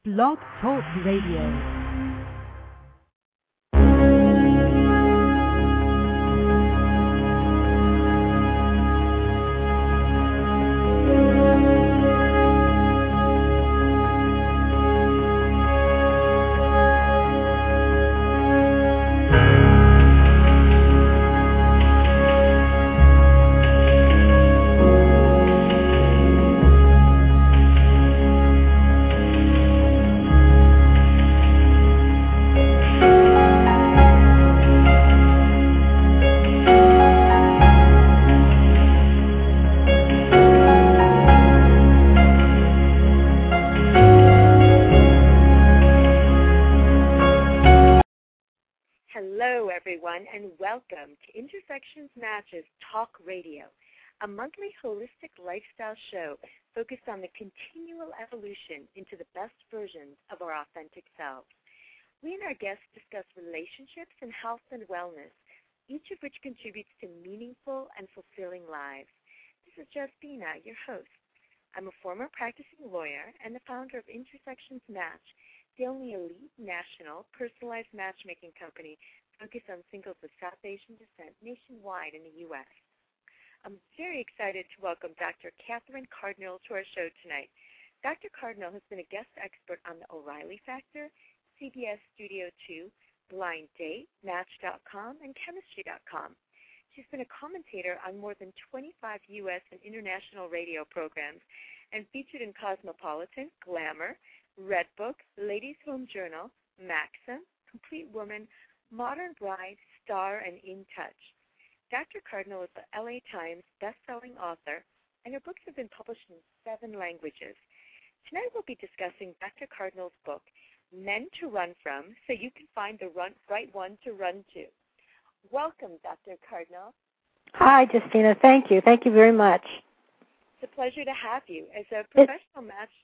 Blog Talk Radio. Hello, everyone, and welcome to Intersections Matches Talk Radio, a monthly holistic lifestyle show focused on the continual evolution into the best versions of our authentic selves. We and our guests discuss relationships and health and wellness, each of which contributes to meaningful and fulfilling lives. This is Jasbina, your host. I'm a former practicing lawyer and the founder of Intersections Match, the only elite national personalized matchmaking company focused on singles of South Asian descent nationwide in the U.S. I'm very excited to welcome Dr. Catherine Cardinal to our show tonight. Dr. Cardinal has been a guest expert on the O'Reilly Factor, CBS Studio 2, Blind Date, Match.com, and Chemistry.com. She's been a commentator on more than 25 U.S. and international radio programs and featured in Cosmopolitan, Glamour, Redbook, Ladies' Home Journal, Maxim, Complete Woman, Modern Bride, Star, and In Touch. Dr. Cardinal is the LA Times best-selling author, and her books have been published in 7 languages. Tonight we'll be discussing Dr. Cardinal's book, Men to Run From, So You Can Find the Right One to Run To. Welcome, Dr. Cardinal. Hi, Justina. Thank you. Thank you very much. It's a pleasure to have you. As a professional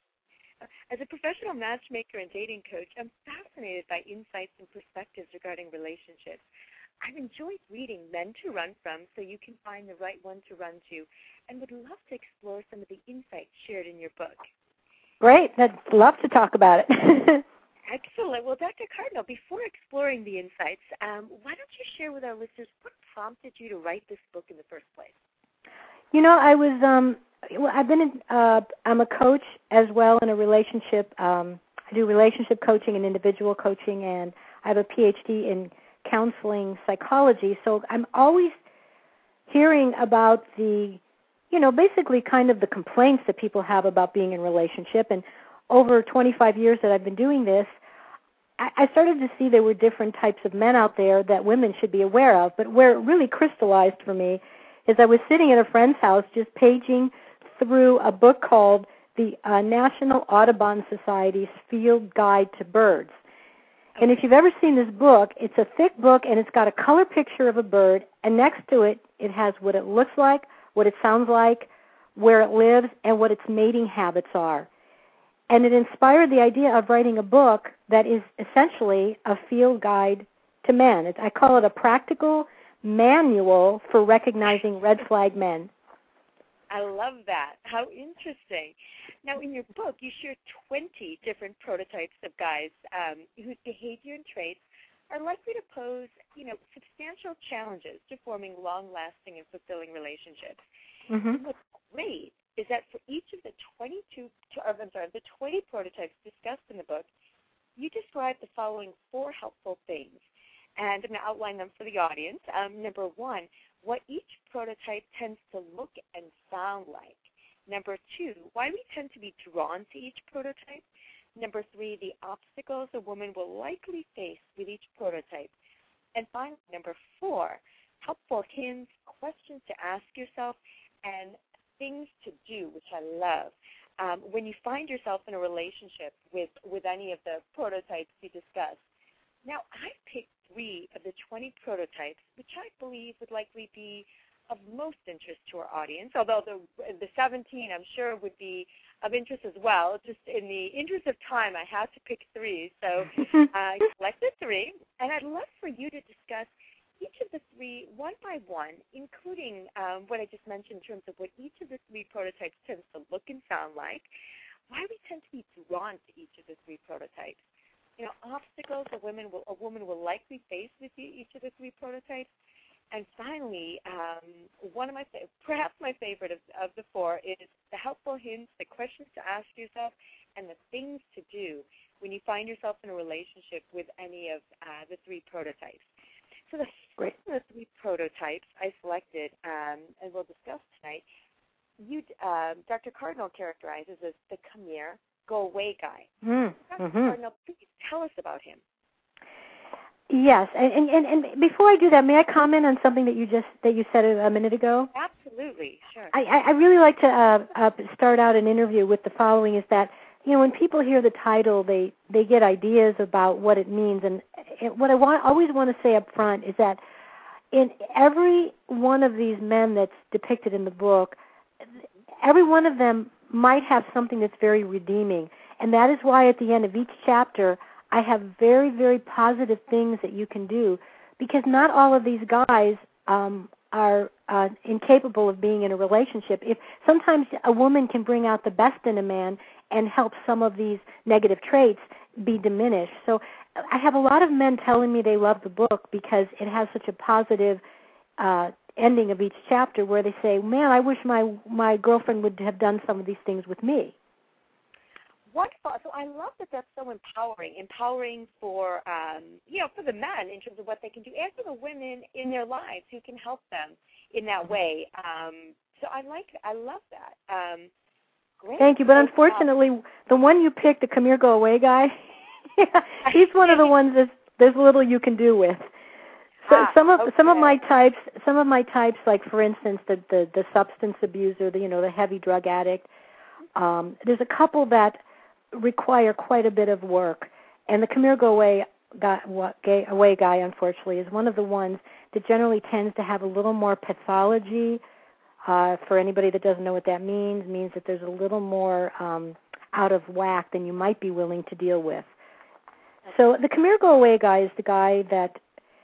matchmaker and dating coach, I'm fascinated by insights and perspectives regarding relationships. I've enjoyed reading Men to Run From, So You Can Find the Right One to Run To, and would love to explore some of the insights shared in your book. Great. I'd love to talk about it. Excellent. Well, Dr. Cardinal, before exploring the insights, why don't you share with our listeners what prompted you to write this book in the first place? You know, I'm a coach as well in a relationship. I do relationship coaching and individual coaching, and I have a PhD in counseling psychology. So I'm always hearing about basically kind of the complaints that people have about being in a relationship. And over 25 years that I've been doing this, I started to see there were different types of men out there that women should be aware of. But where it really crystallized for me is I was sitting at a friend's house just paging through a book called the National Audubon Society's Field Guide to Birds. And if you've ever seen this book, it's a thick book, and it's got a color picture of a bird, and next to it, it has what it looks like, what it sounds like, where it lives, and what its mating habits are. And it inspired the idea of writing a book that is essentially a field guide to men. I call it a practical manual for recognizing red flag men. I love that. How interesting. Now, in your book, you share 20 different prototypes of guys whose behavior and traits are likely to pose, substantial challenges to forming long-lasting and fulfilling relationships. Mm-hmm. What's great is that for each of the 20 prototypes discussed in the book, you describe the following 4 helpful things. And I'm going to outline them for the audience. Number 1, what each prototype tends to look and sound like. Number 2, why we tend to be drawn to each prototype. Number 3, the obstacles a woman will likely face with each prototype. And finally, number 4, helpful hints, questions to ask yourself, and things to do, which I love. When you find yourself in a relationship with any of the prototypes you discussed. Now, I picked 3 of the 20 prototypes, which I believe would likely be of most interest to our audience, although the 17 I'm sure would be of interest as well. Just in the interest of time, I had to pick 3, so I selected 3, and I'd love for you to discuss each of the 3 one by one, including what I just mentioned in terms of what each of the 3 prototypes tends to look and sound like, why we tend to be drawn to each of the three prototypes. You know, obstacles a woman will likely face with each of the three prototypes. And finally, perhaps my favorite of the four is the helpful hints, the questions to ask yourself, and the things to do when you find yourself in a relationship with any of the three prototypes. So the first of the three prototypes I selected, and we'll discuss tonight, Dr. Cardinal characterizes as the come here, go away guy. Dr. Cardinal, please tell us about him. Yes, and before I do that, may I comment on something that you said a minute ago? Absolutely, sure. I really like to start out an interview with the following: is that, you know, when people hear the title, they get ideas about what it means, and what I always want to say up front is that in every one of these men that's depicted in the book, every one of them might have something that's very redeeming, and that is why at the end of each chapter I have very, very positive things that you can do, because not all of these guys are incapable of being in a relationship. If sometimes a woman can bring out the best in a man and help some of these negative traits be diminished. So I have a lot of men telling me they love the book because it has such a positive ending of each chapter where they say, man, I wish my girlfriend would have done some of these things with me. Wonderful. So I love that that's so empowering for, for the men in terms of what they can do, and for the women in their lives who can help them in that way. So I love that. Great. Thank you. But unfortunately, the one you picked, the come here, go away guy, he's one of the ones there's little you can do with. So some of my types, like for instance, the substance abuser, the heavy drug addict. There's a couple that require quite a bit of work, and the come here, go away guy, unfortunately, is one of the ones that generally tends to have a little more pathology. For anybody that doesn't know what that means that there's a little more out of whack than you might be willing to deal with. So the come here, go away guy is the guy that,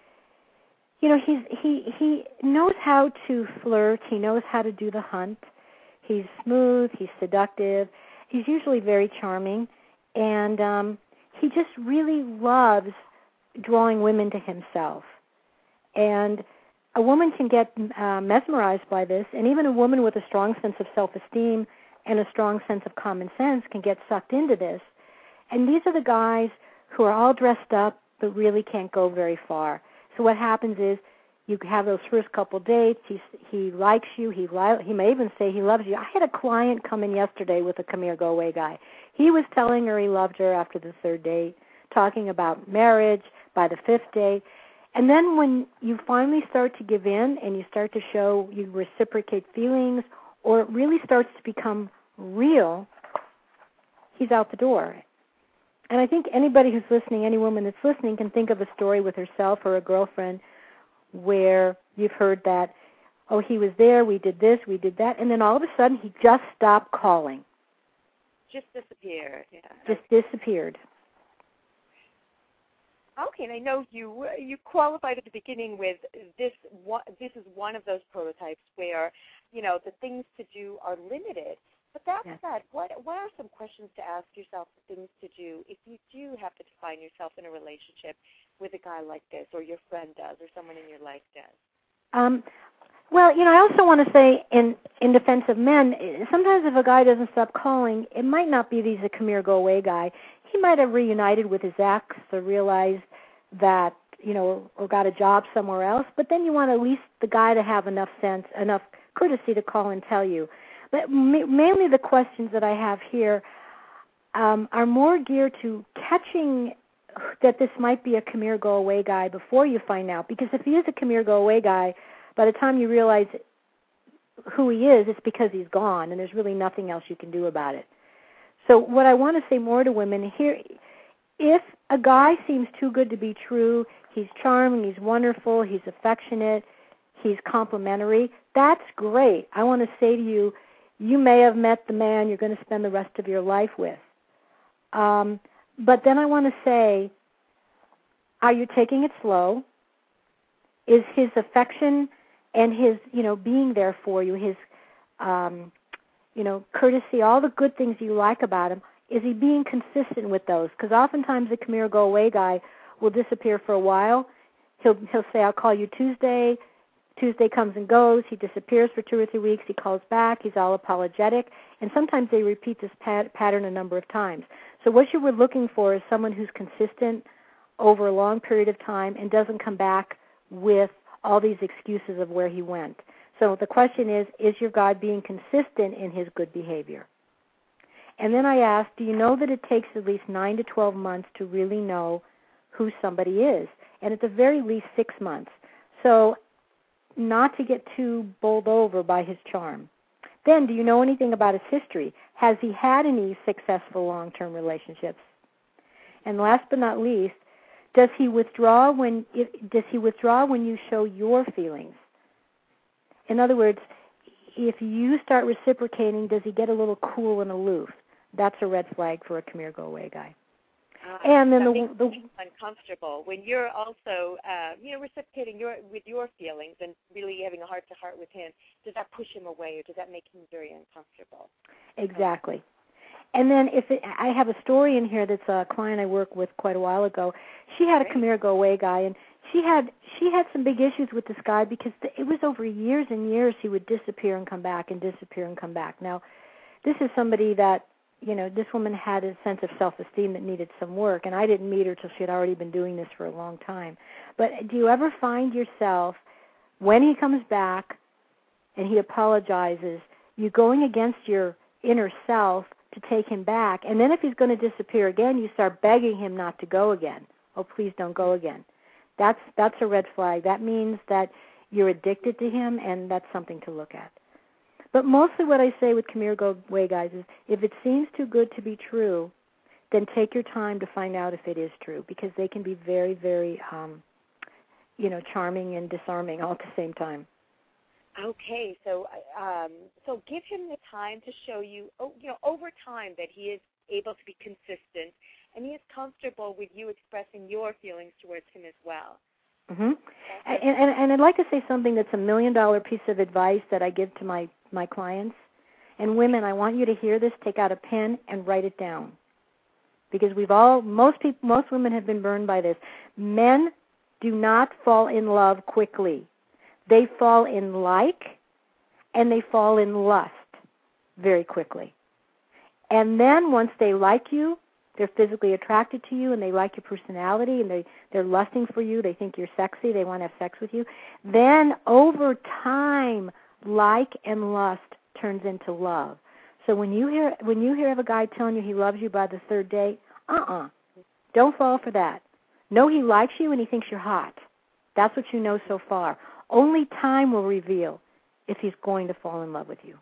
he knows how to flirt. He knows how to do the hunt. He's smooth. He's seductive. He's usually very charming, and he just really loves drawing women to himself. And a woman can get mesmerized by this, and even a woman with a strong sense of self-esteem and a strong sense of common sense can get sucked into this. And these are the guys who are all dressed up but really can't go very far. So what happens is you have those first couple dates. He likes you. He may even say he loves you. I had a client come in yesterday with a come here, go away guy. He was telling her he loved her after the third date, talking about marriage by the fifth date. And then when you finally start to give in and you start to show you reciprocate feelings, or it really starts to become real, he's out the door. And I think anybody who's listening, any woman that's listening, can think of a story with herself or a girlfriend where you've heard that, oh, he was there, we did this, we did that, and then all of a sudden he just stopped calling. Just disappeared. Yeah. Just disappeared. Okay, and I know you qualified at the beginning with this. This is one of those prototypes where, the things to do are limited. But that said, what are some questions to ask yourself, things to do, if you do happen to find yourself in a relationship with a guy like this, or your friend does, or someone in your life does? Well, I also want to say in defense of men, sometimes if a guy doesn't stop calling, it might not be that he's a come here, go away guy. He might have reunited with his ex or realized that, or got a job somewhere else, but then you want at least the guy to have enough sense, enough courtesy to call and tell you. But mainly the questions that I have here are more geared to catching that this might be a come here, go away guy before you find out. Because if he is a come here, go away guy, by the time you realize who he is, it's because he's gone, and there's really nothing else you can do about it. So what I want to say more to women here, if a guy seems too good to be true, he's charming, he's wonderful, he's affectionate, he's complimentary, that's great. I want to say to you, you may have met the man you're going to spend the rest of your life with. But then I want to say, are you taking it slow? Is his affection and his, being there for you, his courtesy, all the good things you like about him, is he being consistent with those? Because oftentimes the come here, go away guy will disappear for a while. He'll say, I'll call you Tuesday. Tuesday comes and goes. He disappears for 2 or 3 weeks. He calls back. He's all apologetic. And sometimes they repeat this pattern a number of times. So what you were looking for is someone who's consistent over a long period of time and doesn't come back with all these excuses of where he went. So the question is your guy being consistent in his good behavior? And then I asked, do you know that it takes at least 9 to 12 months to really know who somebody is? And at the very least 6 months. So not to get too bowled over by his charm. Then, do you know anything about his history? Has he had any successful long-term relationships? And last but not least, does he withdraw when you show your feelings? In other words, if you start reciprocating, does he get a little cool and aloof? That's a red flag for a come here, go away guy. And then that makes me uncomfortable when you're also, reciprocating with your feelings and really having a heart-to-heart with him. Does that push him away, or does that make him very uncomfortable? Exactly. And then I have a story in here that's a client I worked with quite a while ago. She had a come here, go away guy, and she had some big issues with this guy because it was over years and years he would disappear and come back and disappear and come back. Now, this is somebody that, this woman had a sense of self-esteem that needed some work, and I didn't meet her till she had already been doing this for a long time. But do you ever find yourself, when he comes back and he apologizes, you going against your inner self to take him back, and then if he's going to disappear again, you start begging him not to go again. Oh, please don't go again. That's a red flag. That means that you're addicted to him, and that's something to look at. But mostly what I say with come here, go away guys is if it seems too good to be true, then take your time to find out if it is true, because they can be very, very, charming and disarming all at the same time. Okay, so give him the time to show you, over time that he is able to be consistent and he is comfortable with you expressing your feelings towards him as well. Mm-hmm. And I'd like to say something that's $1 million piece of advice that I give to my clients. And women, I want you to hear this. Take out a pen and write it down, because most women have been burned by this. Men do not fall in love quickly. They fall in like, and they fall in lust very quickly. And then once they like you, they're physically attracted to you, and they like your personality, and they're lusting for you. They think you're sexy. They want to have sex with you. Then over time, like and lust turns into love. So when you hear of a guy telling you he loves you by the third date, don't fall for that. Know he likes you and he thinks you're hot. That's what you know so far. Only time will reveal if he's going to fall in love with you.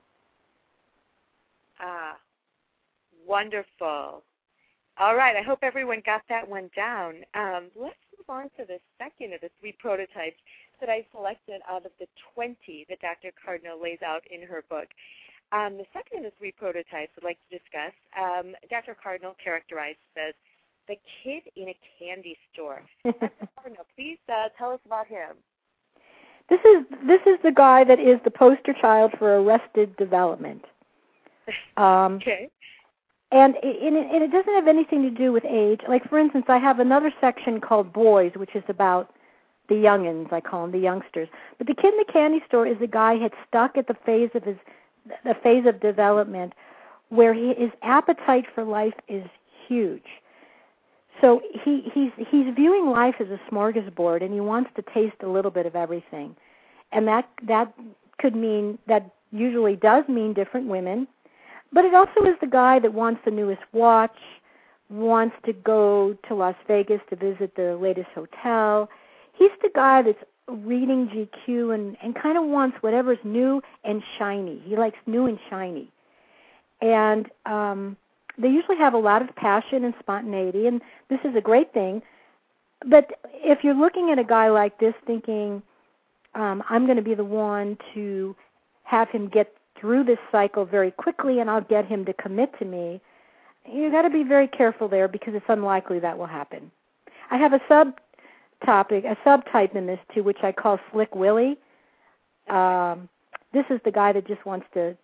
Wonderful. All right, I hope everyone got that one down. Let's move on to the second of the 3 prototypes that I selected out of the 20 that Dr. Cardinal lays out in her book. The second of the 3 prototypes I'd like to discuss, Dr. Cardinal characterized as the kid in a candy store. Dr. Cardinal, please tell us about him. This is the guy that is the poster child for arrested development. Okay. And it doesn't have anything to do with age. Like, for instance, I have another section called Boys, which is about the youngins, I call them, the youngsters. But the kid in the candy store is a guy had stuck at the phase of development where his appetite for life is huge. So he's viewing life as a smorgasbord, and he wants to taste a little bit of everything. And that could mean, that usually does mean different women. But it also is the guy that wants the newest watch, wants to go to Las Vegas to visit the latest hotel. He's the guy that's reading GQ and kind of wants whatever's new and shiny. He likes new and shiny. And they usually have a lot of passion and spontaneity, and this is a great thing. But if you're looking at a guy like this thinking, I'm going to be the one to have him get through this cycle very quickly and I'll get him to commit to me, you've got to be very careful there, because it's unlikely that will happen. I have a subtype in this too, which I call Slick Willie. This is the guy that just wants to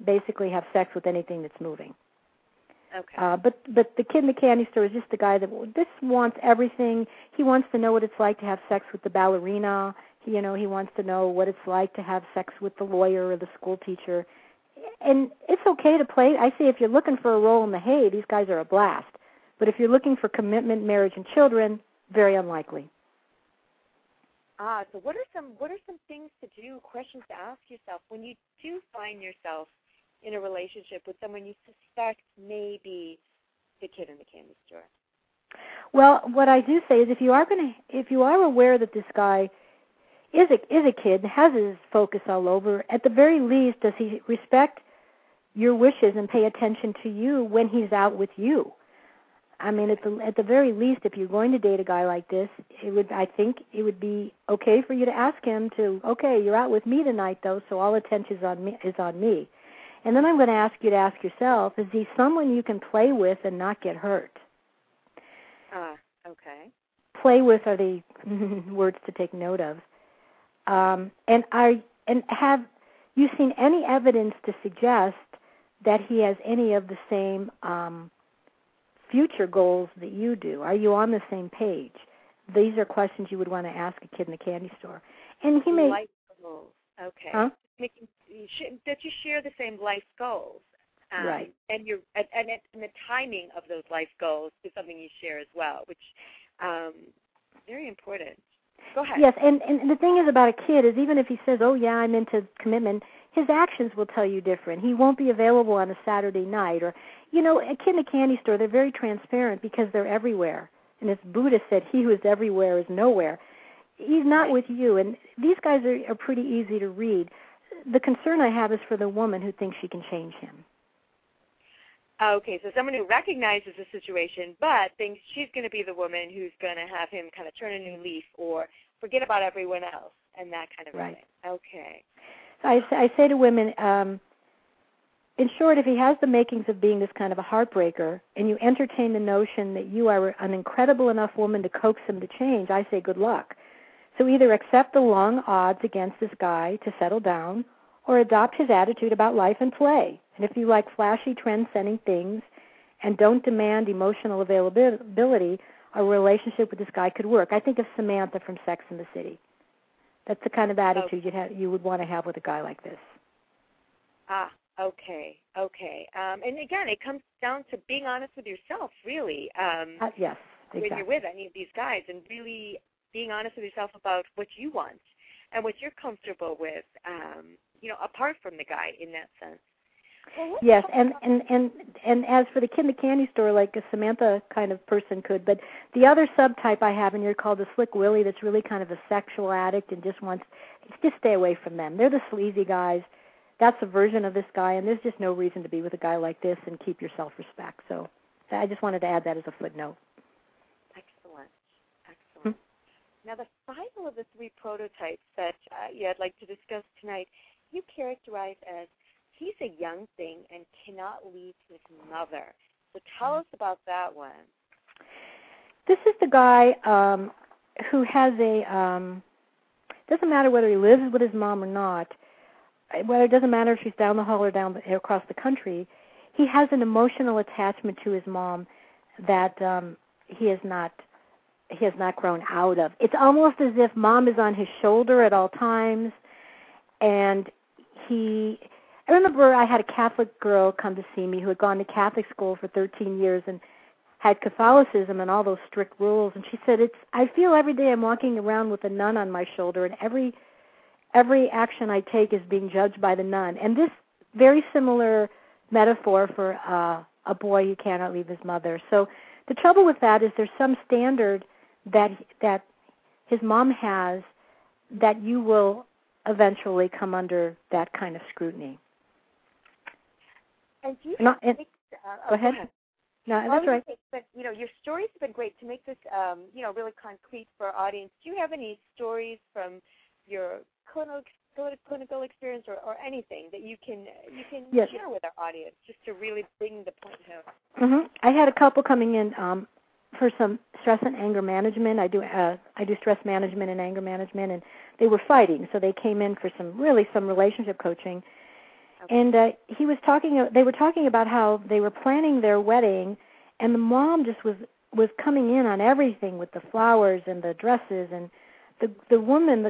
basically have sex with anything that's moving. Okay. But the kid in the candy store is just the guy that just wants everything. He wants to know what it's like to have sex with the ballerina. He wants to know what it's like to have sex with the lawyer or the school teacher. And it's okay to play. I say if you're looking for a roll in the hay, these guys are a blast. But if you're looking for commitment, marriage, and children, very unlikely. So what are some things to do, questions to ask yourself when you do find yourself in a relationship with someone you suspect may be the kid in the candy store? Well, what I do say is if you are aware that this guy is a kid and has his focus all over, at the very least, does he respect your wishes and pay attention to you when he's out with you? I mean, at the very least, if you're going to date a guy like this, I think it would be okay for you to ask him to, okay, you're out with me tonight, though, so all attention is on me. And then I'm going to ask you to ask yourself, is he someone you can play with and not get hurt? Okay. Play with are the words to take note of. And have you seen any evidence to suggest that he has any of the same future goals that you do? Are you on the same page? These are questions you would want to ask a kid in the candy store. And he may life goals. Okay. Huh? That you share the same life goals. Right. And the timing of those life goals is something you share as well, which very important. Go ahead. Yes, and the thing is about a kid is even if he says, oh, yeah, I'm into commitment, his actions will tell you different. He won't be available on a Saturday night. Or, a kid in a candy store, they're very transparent because they're everywhere. And as Buddha said, he who is everywhere is nowhere. He's not with you. And these guys are pretty easy to read. The concern I have is for the woman who thinks she can change him. Okay, so someone who recognizes the situation but thinks she's going to be the woman who's going to have him kind of turn a new leaf or forget about everyone else and that kind of right. thing. Okay. I say to women, in short, if he has the makings of being this kind of a heartbreaker and you entertain the notion that you are an incredible enough woman to coax him to change, I say good luck. So either accept the long odds against this guy to settle down or adopt his attitude about life and play. And if you like flashy, trend-setting things and don't demand emotional availability, a relationship with this guy could work. I think of Samantha from Sex and the City. That's the kind of attitude you would want to have with a guy like this. Okay. And again, it comes down to being honest with yourself, really. Yes, exactly. When you're with any of these guys and really being honest with yourself about what you want and what you're comfortable with, apart from the guy in that sense. Well, yes, and as for the kid in the candy store, like a Samantha kind of person could, but the other subtype I have in here called the Slick Willie that's really kind of a sexual addict and just stay away from them. They're the sleazy guys. That's a version of this guy, and there's just no reason to be with a guy like this and keep your self-respect. So I just wanted to add that as a footnote. Excellent. Now, the final of the three prototypes that I'd like to discuss tonight, you characterize as he's a young thing and cannot leave his mother. So tell us about that one. This is the guy who has doesn't matter whether he lives with his mom or not, whether it doesn't matter if she's down the hall or across the country, he has an emotional attachment to his mom that he has not grown out of. It's almost as if mom is on his shoulder at all times, and I remember I had a Catholic girl come to see me who had gone to Catholic school for 13 years and had Catholicism and all those strict rules. And she said, I feel every day I'm walking around with a nun on my shoulder, and every action I take is being judged by the nun. And this very similar metaphor for a boy who cannot leave his mother. So the trouble with that is there's some standard that his mom has that you will eventually come under that kind of scrutiny. And do you go ahead. No, that's right. But, your stories have been great to make this, really concrete for our audience. Do you have any stories from your clinical experience or anything that you can yes. share with our audience just to really bring the point home? Mm-hmm. I had a couple coming in for some stress and anger management. I do stress management and anger management, and they were fighting, so they came in for some relationship coaching. Okay. And he was talking. They were talking about how they were planning their wedding, and the mom just was coming in on everything with the flowers and the dresses. And the woman,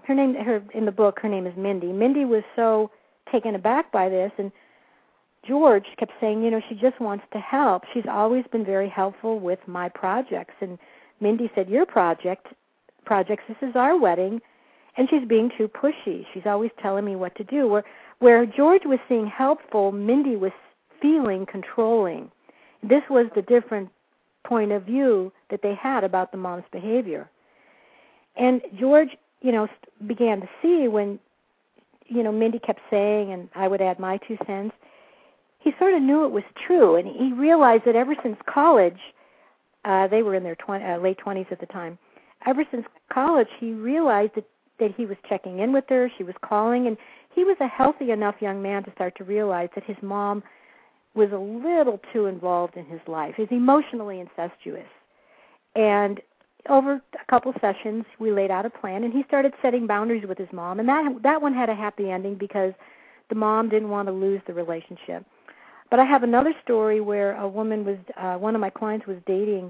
in the book, her name is Mindy. Mindy was so taken aback by this, and George kept saying, she just wants to help. She's always been very helpful with my projects. And Mindy said, your projects, this is our wedding, and she's being too pushy. She's always telling me what to do. Where George was seeing helpful, Mindy was feeling controlling. This was the different point of view that they had about the mom's behavior. And George, began to see when, Mindy kept saying, and I would add my 2 cents, he sort of knew it was true, and he realized that ever since college, they were in their late 20s at the time, ever since college, he realized that he was checking in with her, she was calling, and he was a healthy enough young man to start to realize that his mom was a little too involved in his life. He's emotionally incestuous. And over a couple sessions, we laid out a plan, and he started setting boundaries with his mom, and that one had a happy ending because the mom didn't want to lose the relationship. But I have another story where a woman was, one of my clients was dating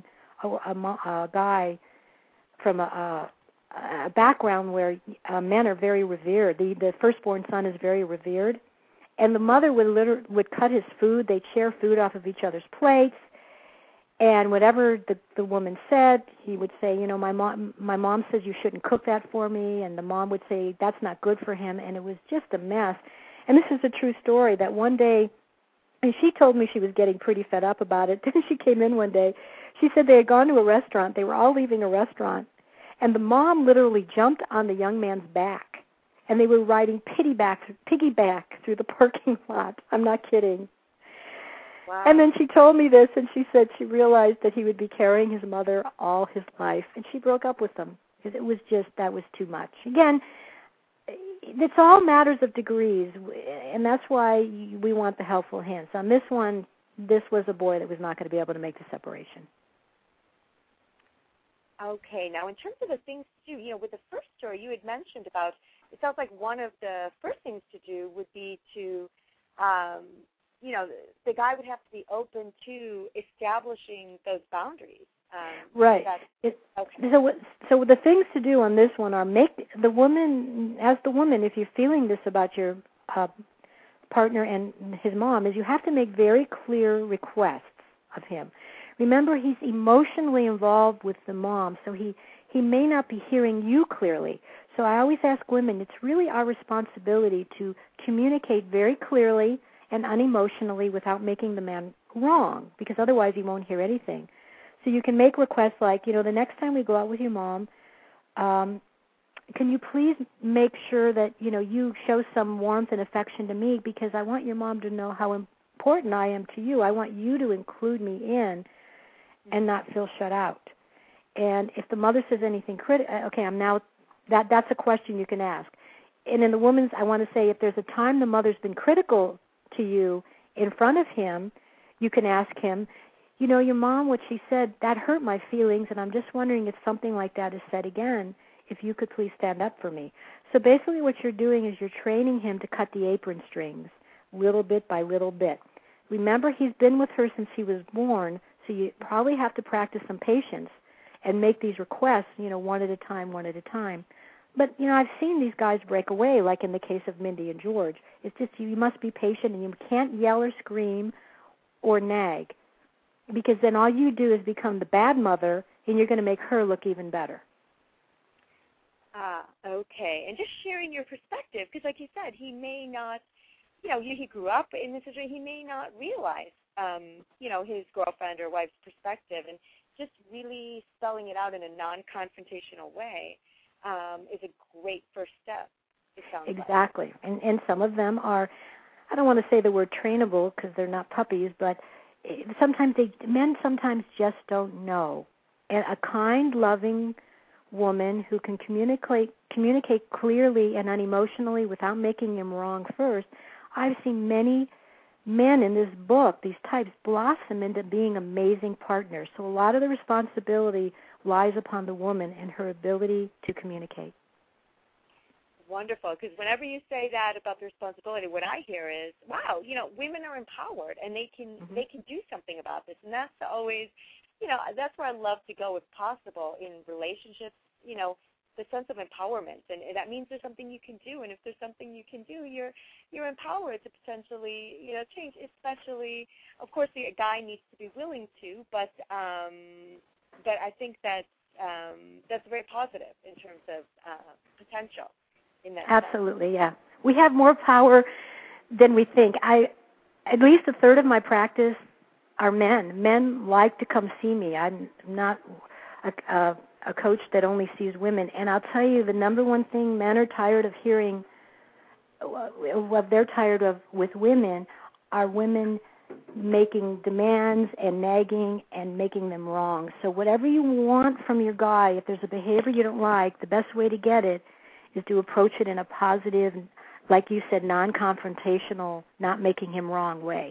a guy from a background where men are very revered. The firstborn son is very revered. And the mother would cut his food. They'd share food off of each other's plates. And whatever the woman said, he would say, my mom says you shouldn't cook that for me. And the mom would say, that's not good for him. And it was just a mess. And this is a true story that one day, and she told me she was getting pretty fed up about it. Then she came in one day. She said they had gone to a restaurant. They were all leaving a restaurant. And the mom literally jumped on the young man's back. And they were riding piggyback through the parking lot. I'm not kidding. Wow. And then she told me this, and she said she realized that he would be carrying his mother all his life. And she broke up with him because it was just, that was too much. Again, it's all matters of degrees, and that's why we want the helpful hints. On this one, this was a boy that was not going to be able to make the separation. Okay. Now, in terms of the things to do, with the first story you had mentioned about, it sounds like one of the first things to do would be to, the guy would have to be open to establishing those boundaries. Right. Okay. So the things to do on this one are make the woman, if you're feeling this about your partner and his mom, is you have to make very clear requests of him. Remember, he's emotionally involved with the mom, so he may not be hearing you clearly. So I always ask women, it's really our responsibility to communicate very clearly and unemotionally without making the man wrong, because otherwise he won't hear anything. So you can make requests like, the next time we go out with your mom, can you please make sure that, you show some warmth and affection to me, because I want your mom to know how important I am to you. I want you to include me in and not feel shut out. And if the mother says anything that's a question you can ask. And in the woman's, I want to say, if there's a time the mother's been critical to you in front of him, you can ask him, your mom, what she said, that hurt my feelings, and I'm just wondering if something like that is said again, if you could please stand up for me. So basically what you're doing is you're training him to cut the apron strings little bit by little bit. Remember, he's been with her since he was born, so you probably have to practice some patience and make these requests, one at a time. But, I've seen these guys break away, like in the case of Mindy and George. It's just you must be patient, and you can't yell or scream or nag, because then all you do is become the bad mother, and you're going to make her look even better. Okay. And just sharing your perspective, because like you said, he may not, he grew up in this situation, he may not realize, his girlfriend or wife's perspective, and just really spelling it out in a non-confrontational way is a great first step, it sounds exactly. Like. And some of them are, I don't want to say the word trainable because they're not puppies, but men sometimes just don't know. And a kind, loving woman who can communicate clearly and unemotionally without making him wrong first. I've seen many men in this book, these types, blossom into being amazing partners. So a lot of the responsibility lies upon the woman and her ability to communicate. wonderful, because whenever you say that about the responsibility, what I hear is, wow, women are empowered and they can do something about this, and that's always, that's where I love to go if possible in relationships. The sense of empowerment, and that means there's something you can do, and if there's something you can do, you're empowered to potentially change. Especially, of course, the guy needs to be willing to, but I think that's very positive in terms of potential. In that Absolutely, yeah. We have more power than we think. At least a third of my practice are men. Men like to come see me. I'm not a coach that only sees women. And I'll tell you, the number one thing men are tired of hearing, what they're tired of with women, are women making demands and nagging and making them wrong. So whatever you want from your guy, if there's a behavior you don't like, the best way to get it is to approach it in a positive, like you said, non-confrontational, not making him wrong way.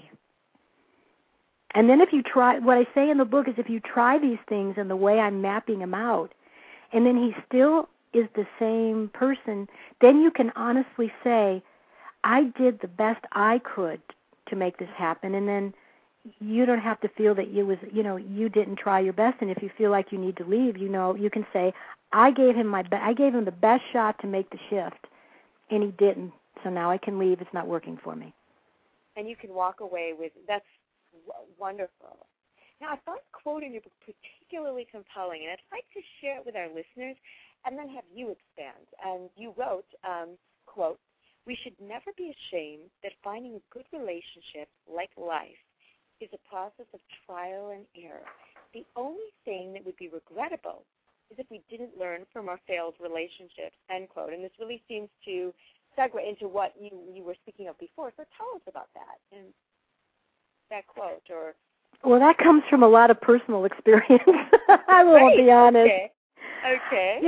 And then if you try, what I say in the book is if you try these things in the way I'm mapping them out, and then he still is the same person, then you can honestly say, I did the best I could to make this happen, and then you don't have to feel that you didn't try your best, and if you feel like you need to leave, you can say, I gave him the best shot to make the shift, and he didn't, so now I can leave. It's not working for me. And you can walk away with, that's wonderful. Now, I found a quote in your book particularly compelling, and I'd like to share it with our listeners and then have you expand. And you wrote, quote, "We should never be ashamed that finding a good relationship, like life, is a process of trial and error. The only thing that would be regrettable is if we didn't learn from our failed relationships," end quote. And this really seems to segue into what you were speaking of before. So tell us about that and that quote. Well, that comes from a lot of personal experience. I will be honest. Okay.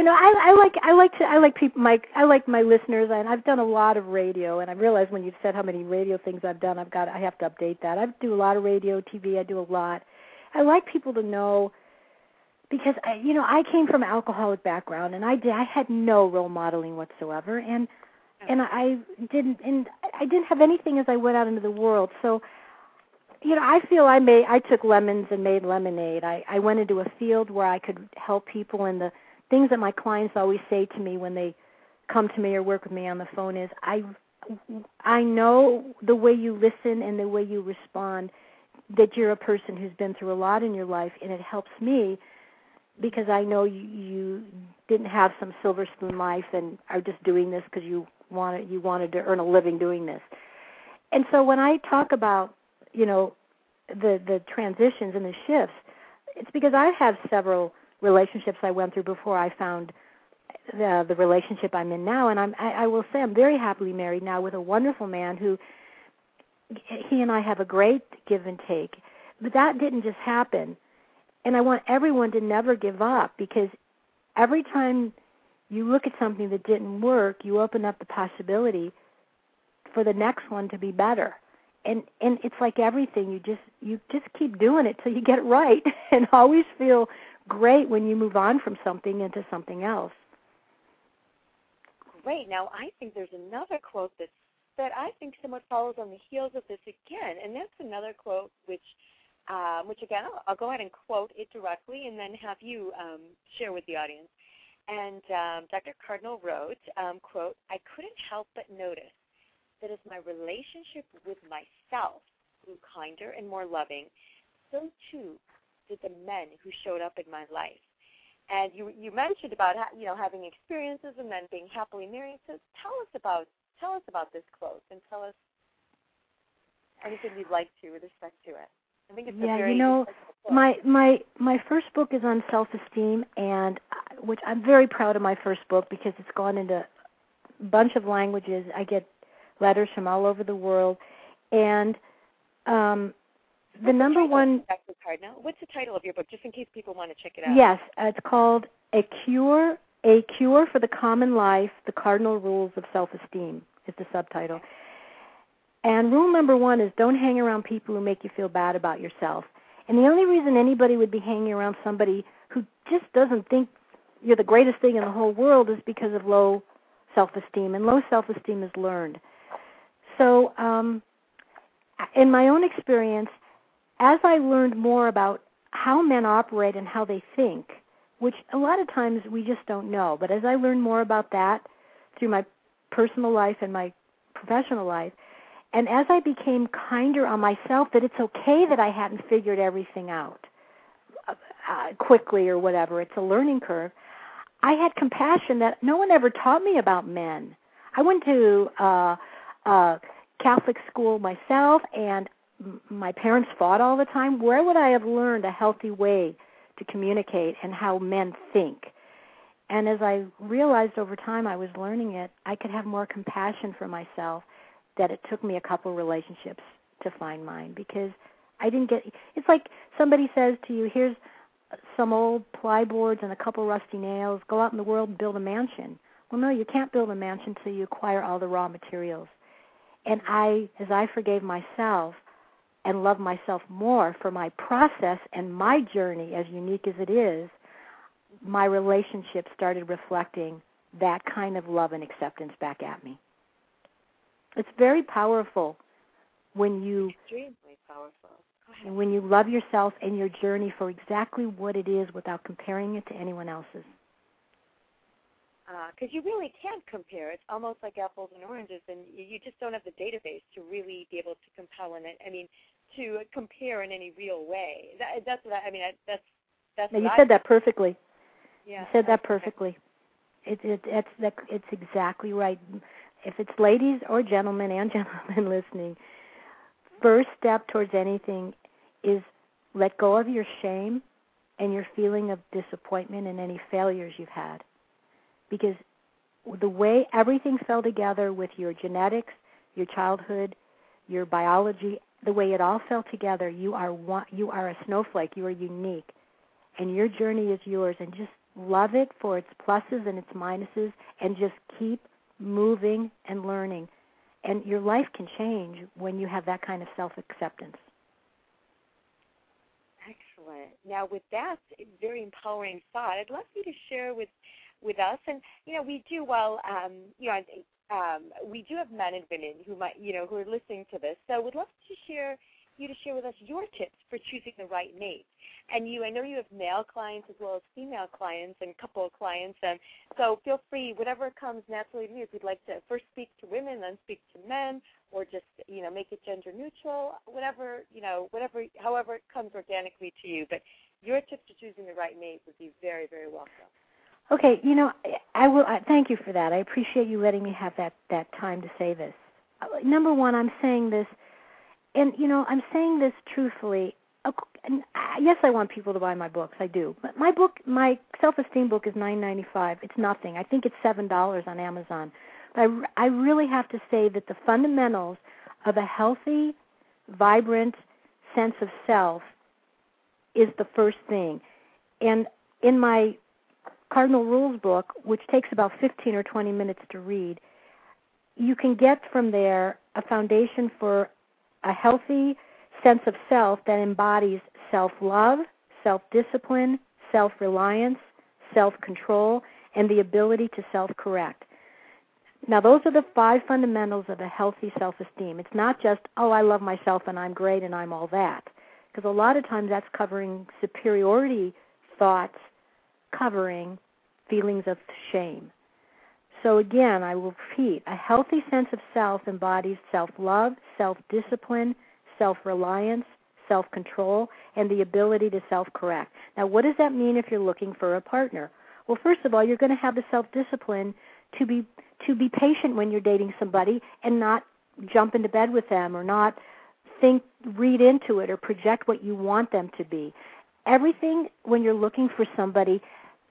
I like my listeners, and I've done a lot of radio, and I realize when you've said how many radio things I've done, I have to update that. I do a lot of radio, TV. I do a lot. I like people to know, because I came from an alcoholic background, and I had no role modeling whatsoever, and I didn't have anything as I went out into the world. So, I feel I took lemons and made lemonade. I went into a field where I could help people, and the things that my clients always say to me when they come to me or work with me on the phone is, I know the way you listen and the way you respond, that you're a person who's been through a lot in your life, and it helps me because I know you didn't have some silver spoon life and are just doing this because you wanted to earn a living doing this. And so when I talk about the transitions and the shifts, it's because I have several relationships I went through before I found the relationship I'm in now, and I will say I'm very happily married now with a wonderful man who, he and I have a great give and take. But that didn't just happen, and I want everyone to never give up, because every time you look at something that didn't work, you open up the possibility for the next one to be better. And it's like everything, you just keep doing it till you get it right, and always feel great when you move on from something into something else. Great. Now, I think there's another quote that I think somewhat follows on the heels of this again, and that's another quote which again, I'll go ahead and quote it directly and then have you share with the audience. And Dr. Cardinal wrote, quote, "I couldn't help but notice that as my relationship with myself grew kinder and more loving, so too did the men who showed up in my life." And you mentioned about having experiences and then being happily married. So tell us about this quote, and tell us anything you'd like to with respect to it. I think it's a very my first book is on self-esteem, and which I'm very proud of my first book because it's gone into a bunch of languages. I get letters from all over the world, and the number one. Dr. Cardinal, what's the title of your book, just in case people want to check it out? Yes, it's called A Cure for the Common Life: The Cardinal Rules of Self-Esteem is the subtitle. And rule number one is don't hang around people who make you feel bad about yourself. And the only reason anybody would be hanging around somebody who just doesn't think you're the greatest thing in the whole world is because of low self-esteem, and low self-esteem is learned. So in my own experience, as I learned more about how men operate and how they think, which a lot of times we just don't know, but as I learned more about that through my personal life and my professional life, and as I became kinder on myself, that it's okay that I hadn't figured everything out quickly or whatever, it's a learning curve, I had compassion that no one ever taught me about men. I went to Catholic school myself, and my parents fought all the time. Where would I have learned a healthy way to communicate and how men think? And as I realized over time I was learning it, I could have more compassion for myself, that it took me a couple relationships to find mine, because I didn't get, it's like somebody says to you, here's some old ply boards and a couple rusty nails, go out in the world and build a mansion. Well, no, you can't build a mansion until you acquire all the raw materials. And as I forgave myself and loved myself more for my process and my journey, as unique as it is, my relationship started reflecting that kind of love and acceptance back at me. It's very powerful when you extremely powerful. And when you love yourself and your journey for exactly what it is without comparing it to anyone else's. Because you really can't compare. It's almost like apples and oranges, and you just don't have the database to really be able to compel in it. I mean, to compare in any real way. That's what I mean. That's. Now, you said that perfectly. Yeah. You said that perfectly. It's exactly right. If it's ladies or gentlemen and gentlemen listening, first step towards anything is let go of your shame and your feeling of disappointment and any failures you've had. Because the way everything fell together with your genetics, your childhood, your biology, the way it all fell together, you are a snowflake, you are unique. And your journey is yours. And just love it for its pluses and its minuses, and just keep moving and learning. And your life can change when you have that kind of self-acceptance. Excellent. Now, with that very empowering thought, I'd love you to share with us, and we do we do have men and women who might who are listening to this. So, we'd love to share with us your tips for choosing the right mate. And I know you have male clients as well as female clients and couple of clients, and so feel free, whatever comes naturally to you. If you'd like to first speak to women, then speak to men, or just make it gender neutral, however it comes organically to you. But your tips to choosing the right mate would be very, very welcome. Okay, I will. Thank you for that. I appreciate you letting me have that time to say this. Number one, I'm saying this, and I'm saying this truthfully. Yes, I want people to buy my books. I do. But my self-esteem book is $9.95. It's nothing. I think it's $7 on Amazon. But I really have to say that the fundamentals of a healthy, vibrant sense of self is the first thing. And in my Cardinal Rules book, which takes about 15 or 20 minutes to read, you can get from there a foundation for a healthy sense of self that embodies self-love, self-discipline, self-reliance, self-control, and the ability to self-correct. Now, those are the 5 fundamentals of a healthy self-esteem. It's not just, I love myself and I'm great and I'm all that. Because a lot of times that's covering superiority thoughts, covering feelings of shame. So again, I will repeat, a healthy sense of self embodies self-love, self-discipline, self-reliance, self-control, and the ability to self-correct. Now, what does that mean if you're looking for a partner? Well, first of all, you're going to have the self-discipline to be patient when you're dating somebody and not jump into bed with them or not read into it or project what you want them to be. Everything when you're looking for somebody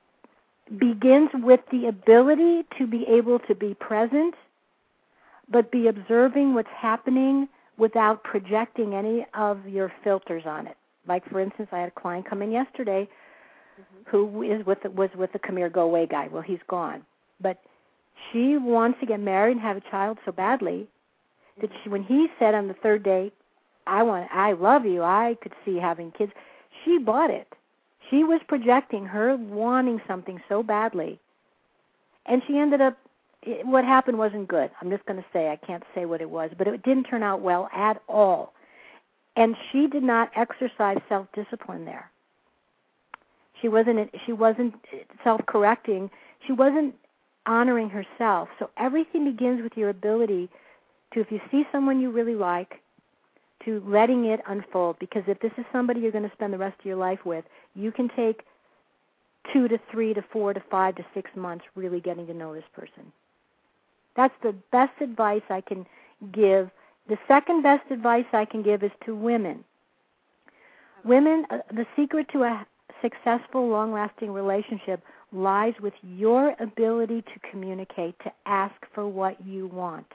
begins with the ability to be able to be present, but be observing what's happening without projecting any of your filters on it. Like, for instance, I had a client come in yesterday who was with the come here, go away guy. Well, he's gone. But she wants to get married and have a child so badly that when he said on the third day, I love you, I could see having kids, she bought it. She was projecting her wanting something so badly. And she ended up what happened wasn't good. I'm just going to say, I can't say what it was, but it didn't turn out well at all. And she did not exercise self-discipline there. She wasn't self-correcting. She wasn't honoring herself. So everything begins with your ability to, if you see someone you really like, to letting it unfold. Because if this is somebody you're going to spend the rest of your life with, you can take 2 to 3 to 4 to 5 to 6 months really getting to know this person. That's the best advice I can give. The second best advice I can give is to women. Women, the secret to a successful, long-lasting relationship lies with your ability to communicate, to ask for what you want,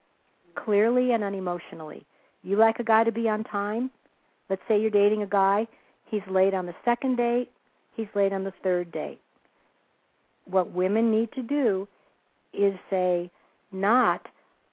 clearly and unemotionally. You like a guy to be on time? Let's say you're dating a guy. He's late on the second date. He's late on the third date. What women need to do is say, not,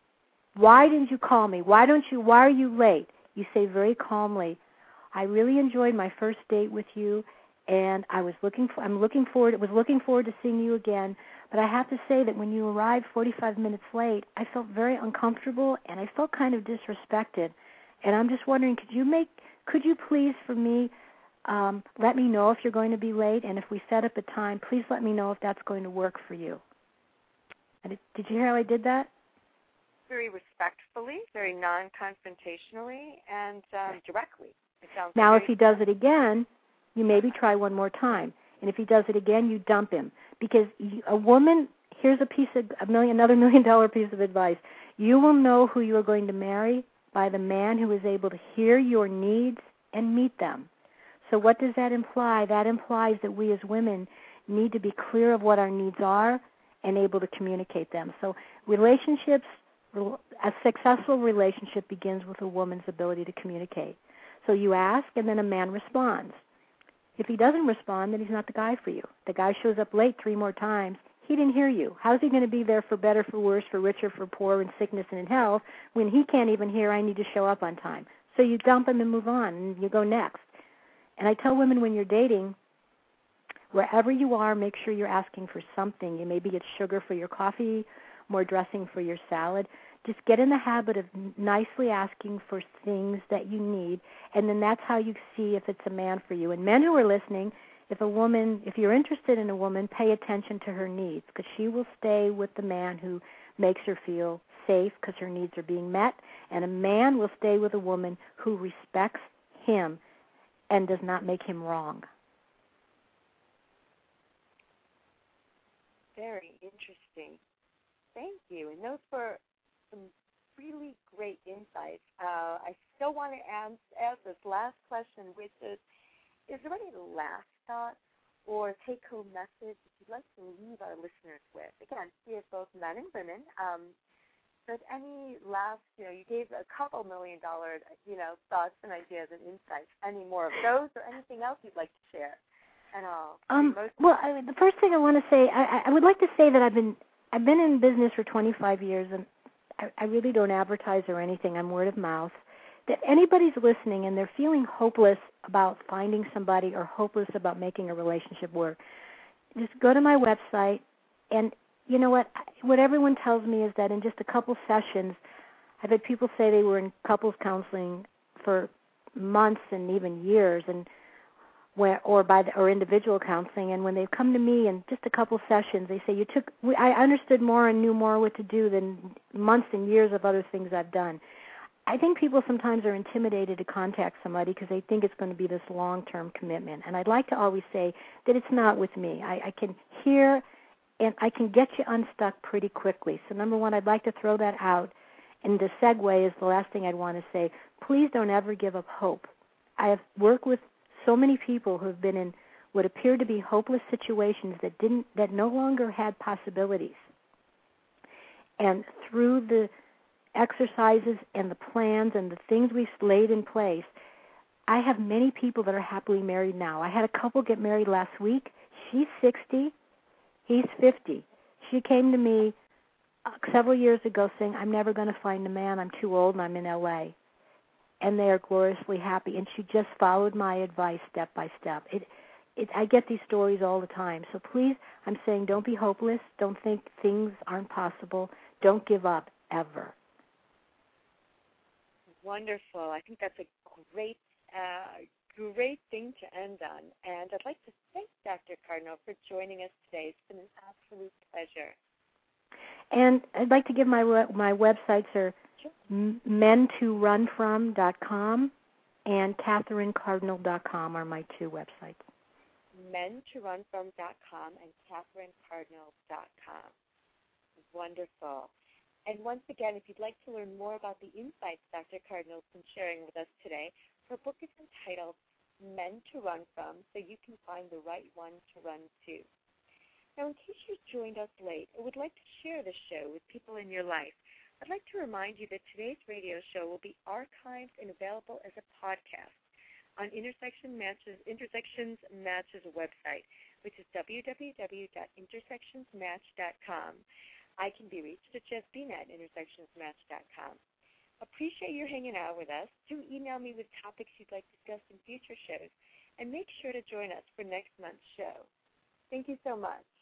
why didn't you call me? Why are you late? You say very calmly, I really enjoyed my first date with you, and I was looking forward to seeing you again, but I have to say that when you arrived 45 minutes late, I felt very uncomfortable and I felt kind of disrespected. And I'm just wondering, could you please for me let me know if you're going to be late, and if we set up a time, please let me know if that's going to work for you. And did you hear how I did that? Very respectfully, very non-confrontationally, and directly. Now, if he does it again, you maybe try one more time. And if he does it again, you dump him. Because a woman, here's another $1 million piece of advice. You will know who you are going to marry by the man who is able to hear your needs and meet them. So what does that imply? That implies that we as women need to be clear of what our needs are and able to communicate them. So relationships, a successful relationship begins with a woman's ability to communicate. So you ask, and then a man responds. If he doesn't respond, then he's not the guy for you. The guy shows up late 3 more times. He didn't hear you. How's he going to be there for better, for worse, for richer, for poor, in sickness and in health, when he can't even hear I need to show up on time? So you dump him and move on, and you go next. And I tell women when you're dating, wherever you are, make sure you're asking for something. Maybe it's sugar for your coffee, more dressing for your salad. Just get in the habit of nicely asking for things that you need, and then that's how you see if it's a man for you. And men who are listening, if you're interested in a woman, pay attention to her needs, because she will stay with the man who makes her feel safe because her needs are being met, and a man will stay with a woman who respects him and does not make him wrong. Very interesting. Thank you. And those were some really great insights. I still want to ask this last question, which is there any last thoughts or take-home message that you'd like to leave our listeners with? Again, we have both men and women. But any last, you gave a couple $1 million, thoughts and ideas and insights. Any more of those or anything else you'd like to share? And the first thing I want to say, I would like to say that I've been in business for 25 years, and I really don't advertise or anything. I'm word of mouth. That anybody's listening and they're feeling hopeless about finding somebody or hopeless about making a relationship work, just go to my website. And you know what everyone tells me is that in just a couple sessions, I've had people say they were in couples counseling for months and even years, or individual counseling, and when they've come to me in just a couple sessions, they say, I understood more and knew more what to do than months and years of other things I've done. I think people sometimes are intimidated to contact somebody because they think it's going to be this long-term commitment, and I'd like to always say that it's not with me. I can hear and I can get you unstuck pretty quickly. So number one, I'd like to throw that out, and the segue is the last thing I'd want to say. Please don't ever give up hope. I have worked with so many people who have been in what appeared to be hopeless situations that no longer had possibilities. And through the exercises and the plans and the things we've laid in place, I have many people that are happily married now. I had a couple get married last week. She's 60, he's 50. She came to me several years ago saying, I'm never going to find a man. I'm too old and I'm in L.A. And they are gloriously happy. And she just followed my advice step by step. I get these stories all the time. So please, I'm saying don't be hopeless. Don't think things aren't possible. Don't give up ever. Wonderful. I think that's a great thing to end on. And I'd like to thank Dr. Cardinal for joining us today. It's been an absolute pleasure. And I'd like to give my websites are mentorunfrom.com and catherinecardinal.com are my two websites. mentorunfrom.com and catherinecardinal.com. Wonderful. And once again, if you'd like to learn more about the insights Dr. Cardinal's been sharing with us today, her book is entitled Men to Run From, so you can find the right one to run to. Now, in case you joined us late or would like to share this show with people in your life, I'd like to remind you that today's radio show will be archived and available as a podcast on Intersections Matches website, which is www.intersectionsmatch.com. I can be reached at JessBean@intersectionsmatch.com. Appreciate your hanging out with us. Do email me with topics you'd like discussed in future shows, and make sure to join us for next month's show. Thank you so much.